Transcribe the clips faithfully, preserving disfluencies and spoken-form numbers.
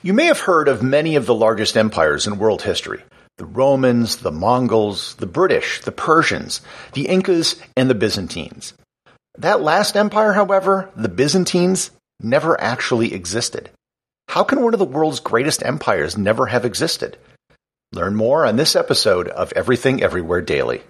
You may have heard of many of the largest empires in world history. The Romans, the Mongols, the British, the Persians, the Incas, and the Byzantines. That last empire, however, the Byzantines, never actually existed. How can one of the world's greatest empires never have existed? Learn more on this episode of Everything Everywhere Daily.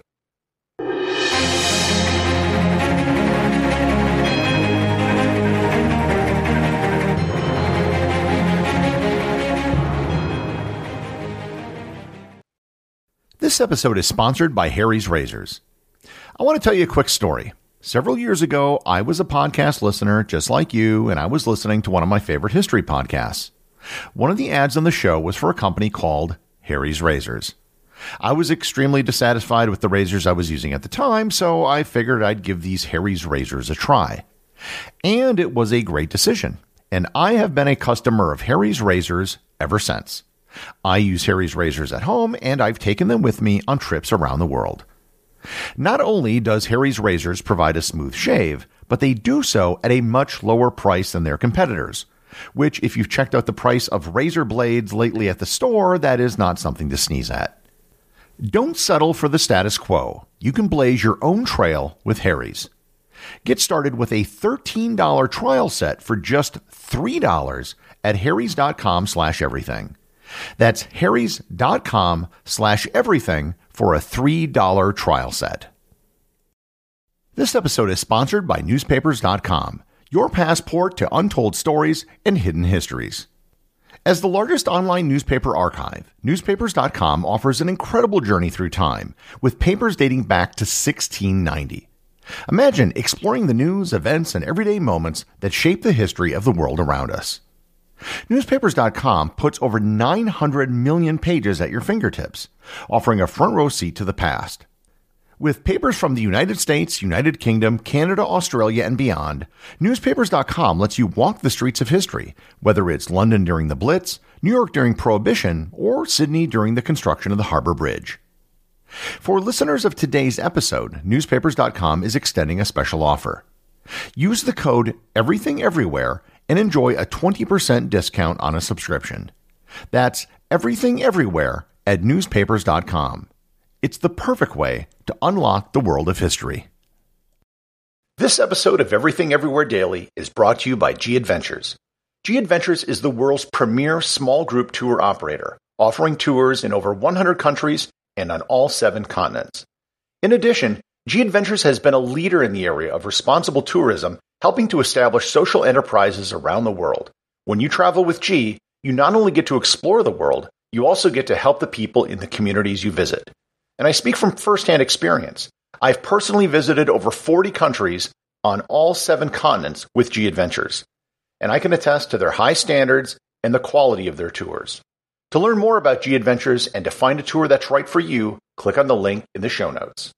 This episode is sponsored by Harry's Razors. I want to tell you a quick story. Several years ago, I was a podcast listener just like you, and I was listening to one of my favorite history podcasts. One of the ads on the show was for a company called Harry's Razors. I was extremely dissatisfied with the razors I was using at the time, so I figured I'd give these Harry's Razors a try. And it was a great decision, and I have been a customer of Harry's Razors ever since. I use Harry's Razors at home, and I've taken them with me on trips around the world. Not only does Harry's Razors provide a smooth shave, but they do so at a much lower price than their competitors, which, if you've checked out the price of razor blades lately at the store, that is not something to sneeze at. Don't settle for the status quo. You can blaze your own trail with Harry's. Get started with a thirteen dollars trial set for just three dollars at harrys.com slash everything. That's harrys.com slash everything for a three dollars trial set. This episode is sponsored by newspapers dot com, your passport to untold stories and hidden histories. As the largest online newspaper archive, newspapers dot com offers an incredible journey through time, with papers dating back to sixteen ninety. Imagine exploring the news, events, and everyday moments that shape the history of the world around us. newspapers dot com puts over nine hundred million pages at your fingertips, offering a front row seat to the past. With papers from the United States, United Kingdom, Canada, Australia, and beyond, newspapers dot com lets you walk the streets of history, whether it's London during the Blitz, New York during Prohibition, or Sydney during the construction of the Harbor Bridge. For listeners of today's episode, newspapers dot com is extending a special offer. Use the code EVERYTHINGEVERYWHERE and enjoy a twenty percent discount on a subscription. That's Everything Everywhere at newspapers dot com. It's the perfect way to unlock the world of history. This episode of Everything Everywhere Daily is brought to you by G Adventures. G Adventures is the world's premier small group tour operator, offering tours in over one hundred countries and on all seven continents. In addition, G Adventures has been a leader in the area of responsible tourism, helping to establish social enterprises around the world. When you travel with G, you not only get to explore the world, you also get to help the people in the communities you visit. And I speak from firsthand experience. I've personally visited over forty countries on all seven continents with G Adventures, and I can attest to their high standards and the quality of their tours. To learn more about G Adventures and to find a tour that's right for you, click on the link in the show notes.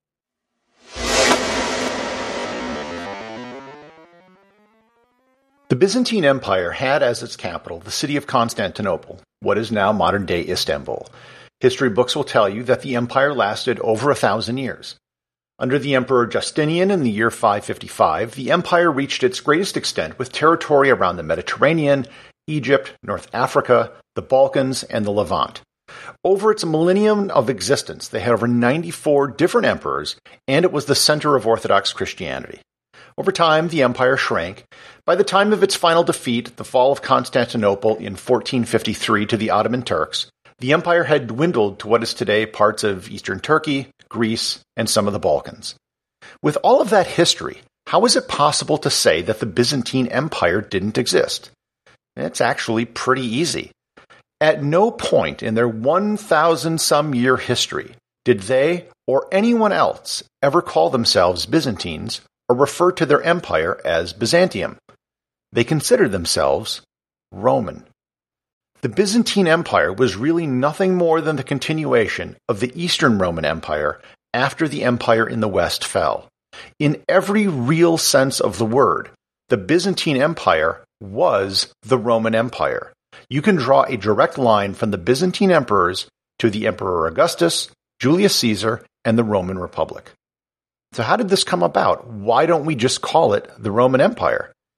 The Byzantine Empire had as its capital the city of Constantinople, what is now modern-day Istanbul. History books will tell you that the empire lasted over a thousand years. Under the Emperor Justinian in the year five fifty-five, the empire reached its greatest extent with territory around the Mediterranean, Egypt, North Africa, the Balkans, and the Levant. Over its millennium of existence, they had over ninety-four different emperors, and it was the center of Orthodox Christianity. Over time, the empire shrank. By the time of its final defeat, the fall of Constantinople in fourteen fifty-three to the Ottoman Turks, the empire had dwindled to what is today parts of eastern Turkey, Greece, and some of the Balkans. With all of that history, how is it possible to say that the Byzantine Empire didn't exist? It's actually pretty easy. At no point in their one thousand some year history did they or anyone else ever call themselves Byzantines or refer to their empire as Byzantium. They considered themselves Roman. The Byzantine Empire was really nothing more than the continuation of the Eastern Roman Empire after the empire in the West fell. In every real sense of the word, the Byzantine Empire was the Roman Empire. You can draw a direct line from the Byzantine emperors to the Emperor Augustus, Julius Caesar, and the Roman Republic. So how did this come about? Why don't we just call it the Roman Empire?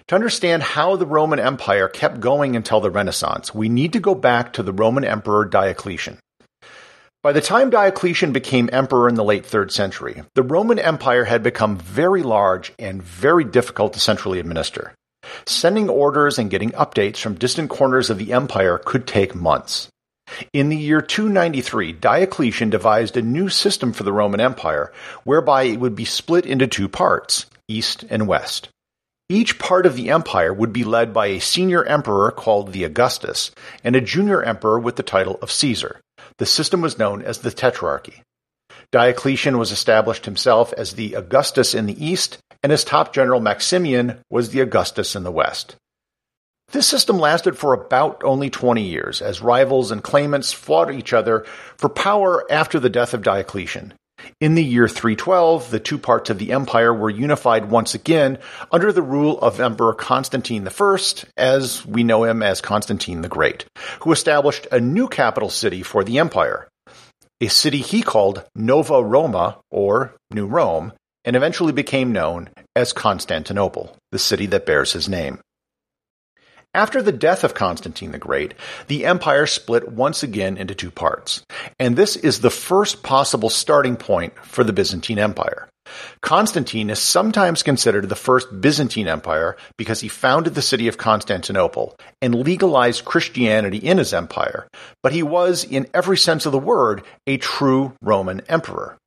To understand how the Roman Empire kept going until the Renaissance, we need to go back to the Roman Emperor Diocletian. By the time Diocletian became emperor in the late third century, the Roman Empire had become very large and very difficult to centrally administer. Sending orders and getting updates from distant corners of the empire could take months. In the year two ninety-three, Diocletian devised a new system for the Roman Empire, whereby it would be split into two parts, east and west. Each part of the empire would be led by a senior emperor called the Augustus, and a junior emperor with the title of Caesar. The system was known as the Tetrarchy. Diocletian was established himself as the Augustus in the east, and his top general Maximian was the Augustus in the west. This system lasted for about only twenty years, as rivals and claimants fought each other for power after the death of Diocletian. In the year three twelve, the two parts of the empire were unified once again under the rule of Emperor Constantine the First, as we know him as Constantine the Great, who established a new capital city for the empire, a city he called Nova Roma, or New Rome, and eventually became known as Constantinople, the city that bears his name. After the death of Constantine the Great, the empire split once again into two parts, and this is the first possible starting point for the Byzantine Empire. Constantine is sometimes considered the first Byzantine Empire because he founded the city of Constantinople and legalized Christianity in his empire, but he was, in every sense of the word, a true Roman emperor.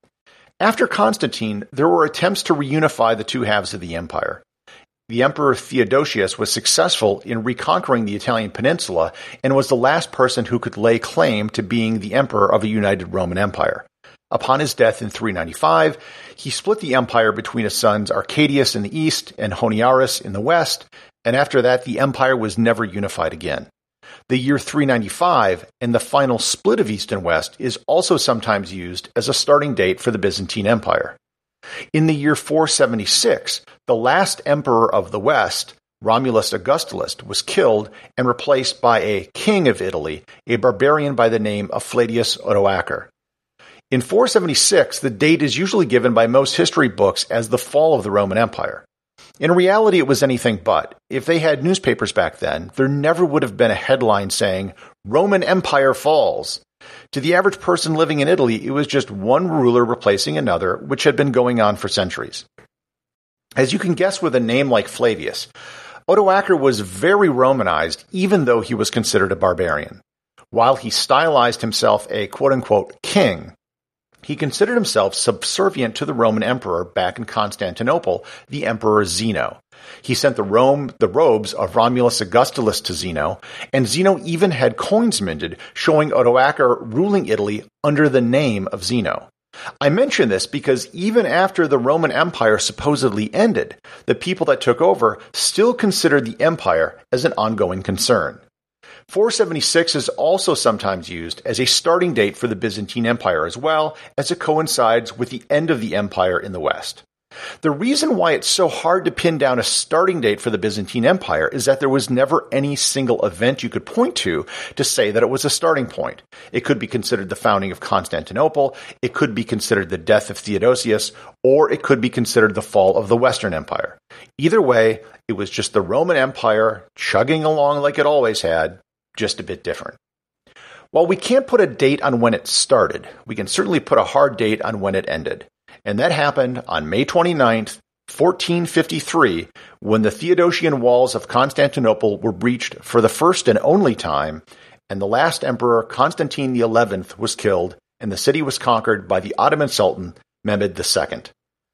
After Constantine, there were attempts to reunify the two halves of the empire. The Emperor Theodosius was successful in reconquering the Italian peninsula and was the last person who could lay claim to being the emperor of a united Roman Empire. Upon his death in three ninety-five, he split the empire between his sons Arcadius in the east and Honiarus in the west, and after that the empire was never unified again. The year three ninety-five and the final split of east and west is also sometimes used as a starting date for the Byzantine Empire. In the year four seventy-six, the last emperor of the West, Romulus Augustulus, was killed and replaced by a king of Italy, a barbarian by the name of Flavius Odoacer. In four seventy-six, the date is usually given by most history books as the fall of the Roman Empire. In reality, it was anything but. If they had newspapers back then, there never would have been a headline saying, "Roman Empire falls." To the average person living in Italy, it was just one ruler replacing another, which had been going on for centuries. As you can guess with a name like Flavius, Odoacer was very Romanized, even though he was considered a barbarian. While he stylized himself a quote-unquote king, he considered himself subservient to the Roman emperor back in Constantinople, the Emperor Zeno. He sent the Rome the robes of Romulus Augustulus to Zeno, and Zeno even had coins minted showing Odoacer ruling Italy under the name of Zeno. I mention this because even after the Roman Empire supposedly ended, the people that took over still considered the empire as an ongoing concern. four seventy-six is also sometimes used as a starting date for the Byzantine Empire as well, as it coincides with the end of the empire in the West. The reason why it's so hard to pin down a starting date for the Byzantine Empire is that there was never any single event you could point to to say that it was a starting point. It could be considered the founding of Constantinople, it could be considered the death of Theodosius, or it could be considered the fall of the Western Empire. Either way, it was just the Roman Empire chugging along like it always had, just a bit different. While we can't put a date on when it started, we can certainly put a hard date on when it ended. And that happened on May twenty-ninth, fourteen fifty-three, when the Theodosian walls of Constantinople were breached for the first and only time, and the last emperor, Constantine the eleventh, was killed, and the city was conquered by the Ottoman Sultan, Mehmed the Second.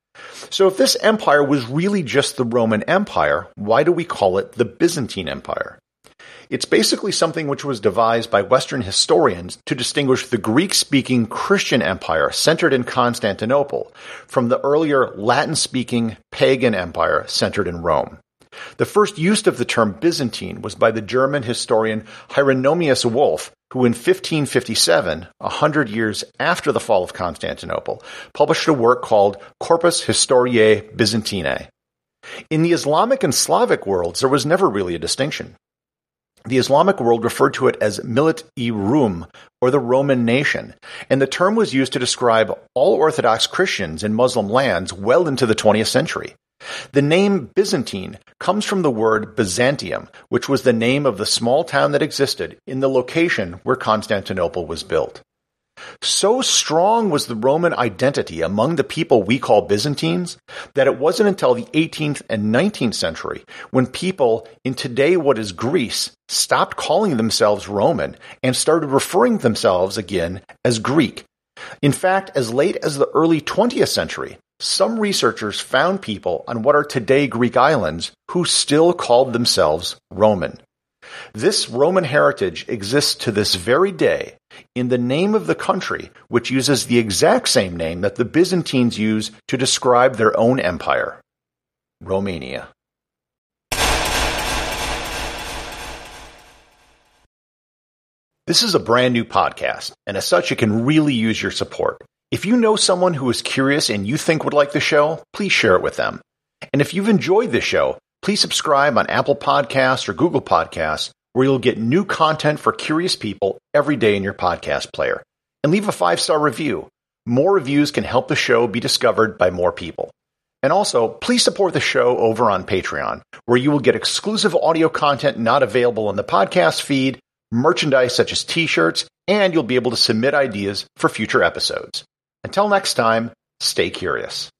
So if this empire was really just the Roman Empire, why do we call it the Byzantine Empire? It's basically something which was devised by Western historians to distinguish the Greek-speaking Christian empire centered in Constantinople from the earlier Latin-speaking pagan empire centered in Rome. The first use of the term Byzantine was by the German historian Hieronymus Wolff, who in fifteen fifty-seven, a hundred years after the fall of Constantinople, published a work called Corpus Historiae Byzantinae. In the Islamic and Slavic worlds, there was never really a distinction. The Islamic world referred to it as Millet-i-Rum, or the Roman nation, and the term was used to describe all Orthodox Christians in Muslim lands well into the twentieth century. The name Byzantine comes from the word Byzantium, which was the name of the small town that existed in the location where Constantinople was built. So strong was the Roman identity among the people we call Byzantines that it wasn't until the eighteenth and nineteenth century when people in today what is Greece stopped calling themselves Roman and started referring themselves again as Greek. In fact, as late as the early twentieth century, some researchers found people on what are today Greek islands who still called themselves Roman. This Roman heritage exists to this very day in the name of the country, which uses the exact same name that the Byzantines use to describe their own empire, Romania. This is a brand new podcast, and as such, it can really use your support. If you know someone who is curious and you think would like the show, please share it with them. And if you've enjoyed this show, please subscribe on Apple Podcasts or Google Podcasts, where you'll get new content for curious people every day in your podcast player. And leave a five-star review. More reviews can help the show be discovered by more people. And also, please support the show over on Patreon, where you will get exclusive audio content not available in the podcast feed, merchandise such as t-shirts, and you'll be able to submit ideas for future episodes. Until next time, stay curious.